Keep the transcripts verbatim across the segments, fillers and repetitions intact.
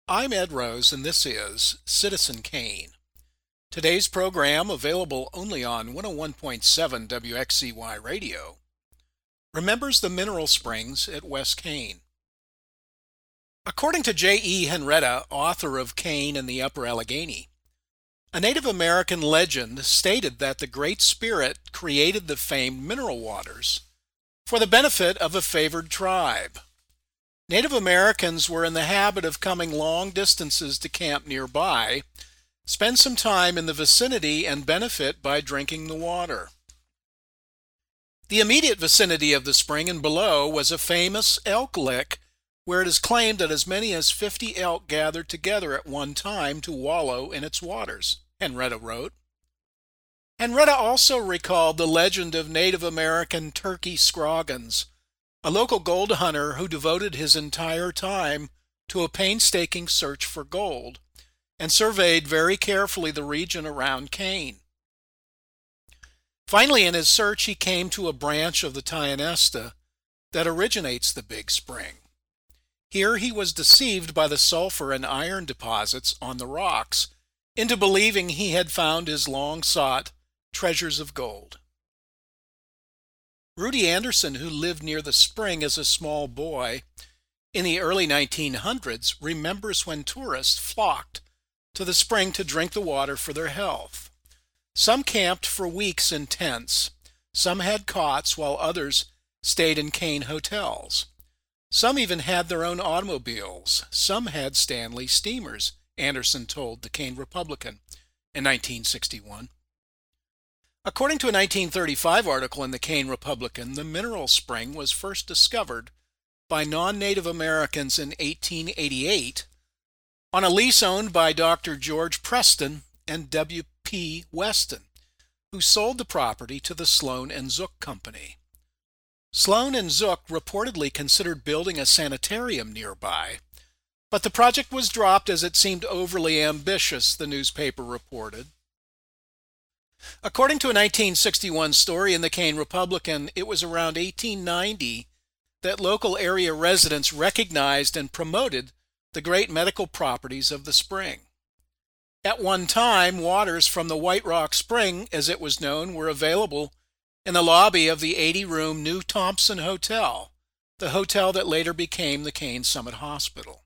I'm Ed Rose, and this is Citizen Kane. Today's program, available only on one oh one point seven W X C Y Radio, remembers the mineral springs at West Kane. According to J E Henretta, author of Kane and the Upper Allegheny, a Native American legend stated that the Great Spirit created the famed mineral waters for the benefit of a favored tribe. Native Americans were in the habit of coming long distances to camp nearby, spend some time in the vicinity, and benefit by drinking the water. The immediate vicinity of the spring and below was a famous elk lick, where it is claimed that as many as fifty elk gathered together at one time to wallow in its waters, Henretta wrote. Henretta also recalled the legend of Native American Turkey Scroggins, a local gold hunter who devoted his entire time to a painstaking search for gold and surveyed very carefully the region around Kane. Finally, in his search, he came to a branch of the Tionesta that originates the Big Spring. Here he was deceived by the sulfur and iron deposits on the rocks into believing he had found his long-sought treasures of gold. Rudy Anderson, who lived near the spring as a small boy in the early nineteen hundreds, remembers when tourists flocked to the spring to drink the water for their health. Some camped for weeks in tents. Some had cots, while others stayed in Kane hotels. Some even had their own automobiles. Some had Stanley steamers, Anderson told the Kane Republican in nineteen sixty-one. According to a nineteen thirty-five article in the Kane Republican, the mineral spring was first discovered by non-Native Americans in eighteen eighty-eight on a lease owned by Doctor George Preston and W P Weston, who sold the property to the Sloan and Zook Company. Sloan and Zook reportedly considered building a sanitarium nearby, but the project was dropped as it seemed overly ambitious, the newspaper reported. According to a nineteen sixty-one story in the Kane Republican, it was around eighteen ninety that local area residents recognized and promoted the great medical properties of the spring. At one time, waters from the White Rock Spring, as it was known, were available in the lobby of the eighty-room New Thompson Hotel, the hotel that later became the Kane Summit Hospital.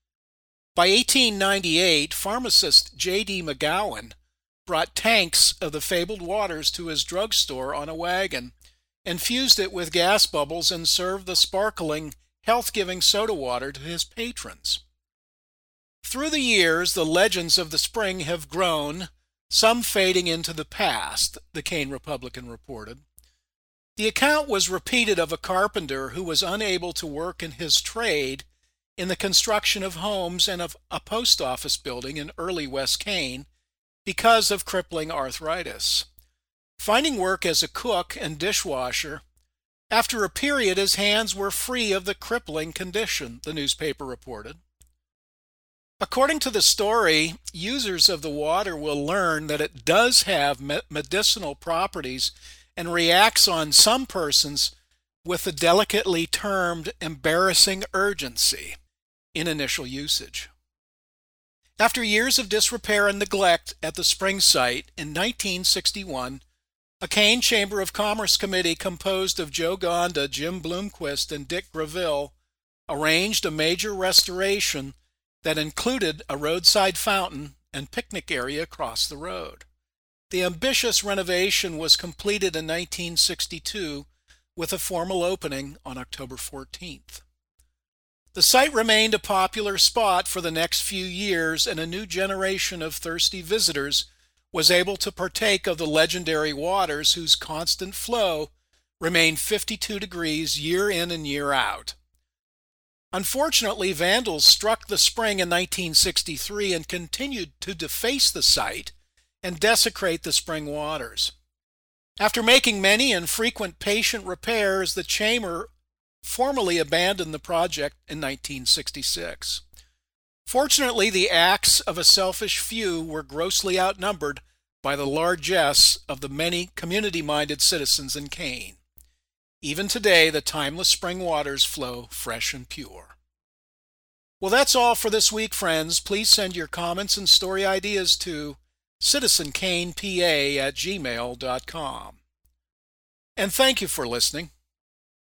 By eighteen ninety-eight, pharmacist J D McGowan brought tanks of the fabled waters to his drugstore on a wagon, infused it with gas bubbles, and served the sparkling, health-giving soda water to his patrons. Through the years, the legends of the spring have grown, some fading into the past, the Kane Republican reported. The account was repeated of a carpenter who was unable to work in his trade in the construction of homes and of a post office building in early West Kane because of crippling arthritis. Finding work as a cook and dishwasher, after a period his hands were free of the crippling condition, the newspaper reported. According to the story, users of the water will learn that it does have medicinal properties and reacts on some persons with the delicately termed embarrassing urgency in initial usage. After years of disrepair and neglect at the spring site, in nineteen sixty-one, a Kane Chamber of Commerce committee composed of Joe Gonda, Jim Bloomquist, and Dick Graville arranged a major restoration that included a roadside fountain and picnic area across the road. The ambitious renovation was completed in nineteen sixty-two with a formal opening on October fourteenth. The site remained a popular spot for the next few years, and a new generation of thirsty visitors was able to partake of the legendary waters whose constant flow remained fifty-two degrees year in and year out. Unfortunately, vandals struck the spring in nineteen sixty-three and continued to deface the site and desecrate the spring waters. After making many and frequent patient repairs, the chamber formally abandoned the project in nineteen sixty-six. Fortunately, the acts of a selfish few were grossly outnumbered by the largesse of the many community-minded citizens in Kane. Even today, the timeless spring waters flow fresh and pure. Well, that's all for this week, friends. Please send your comments and story ideas to citizen kane p a at gmail dot com. And thank you for listening.